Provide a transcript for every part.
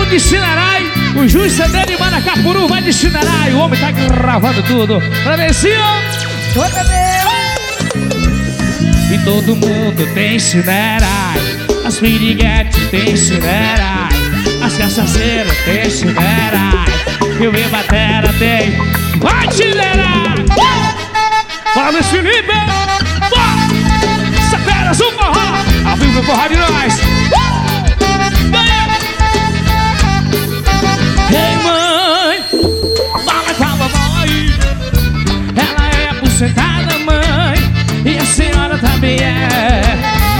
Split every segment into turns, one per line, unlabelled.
Mano de Chinarai, o Juiz CD de Manacapuru vai de Chinarai. O homem tá gravando tudo. Pra ver se e todo mundo tem Chinarai. As piriguetes tem Chinarai. As cachaceiras tem Chinarai. E o Bibatera tem. Vai Chinarai! Bora Luiz Felipe! Saperas o forró! Ao vivo no forró de nós! Ei mãe, fala com a vovó. Ela é aposentada, mãe, e a senhora também é.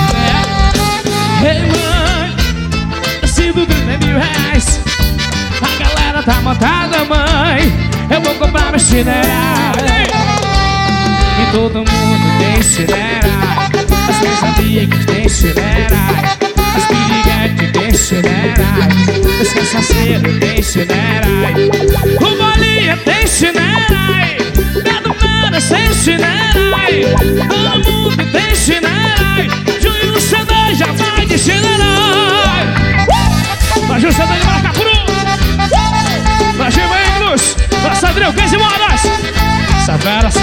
Ei mãe, eu sinto 30 mil reais. A galera tá montada, mãe, eu vou comprar meu Chinarai. E todo mundo tem Chinarai. As minhas amigas tem Chinarai. As piriguetes tem Chinarai. Os cachaceiros tem Chinarai. O Bolinha tem Chinarai. Pedro Menas tem Chinarai. Todo mundo tem Chinarai. Júnior CD já vai de Chinarai. Pra Júnior CD de Maracapuru. Pra Gil Veículos. Pra Sandrão, 15 modas. Saveras.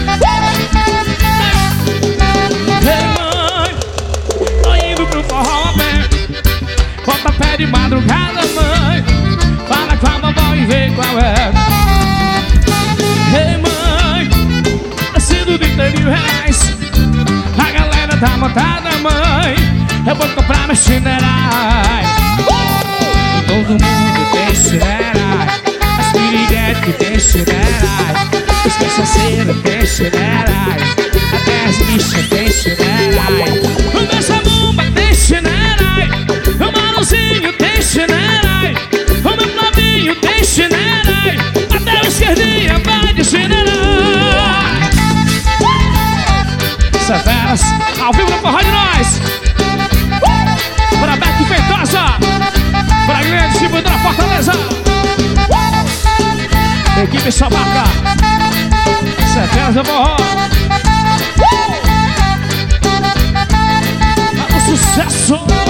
Bota pé de madrugada, mãe. Fala com a vovó e vê qual é. Ei, mãe, eu sinto 30 mil reais. A galera tá montada, mãe. Eu vou comprar meu Chinarai. E todo mundo tem Chinarai. As piriguetes tem Chinarai. Os cachaceiros tem Chinarai. Até as bichas tem Chinarai. O meu Samumba tem Chinarai. O Manuzinho tem Chinarai. O meu Flavinho tem Chinarai. Até o esquerdinha vai de Chinarai. Saveras, ao vivo no forró de nós. Para Beto Feitosa. Para Guilherme Chico da Fortaleza. Equipe Sabaca. Saveras do forró. Sucesso!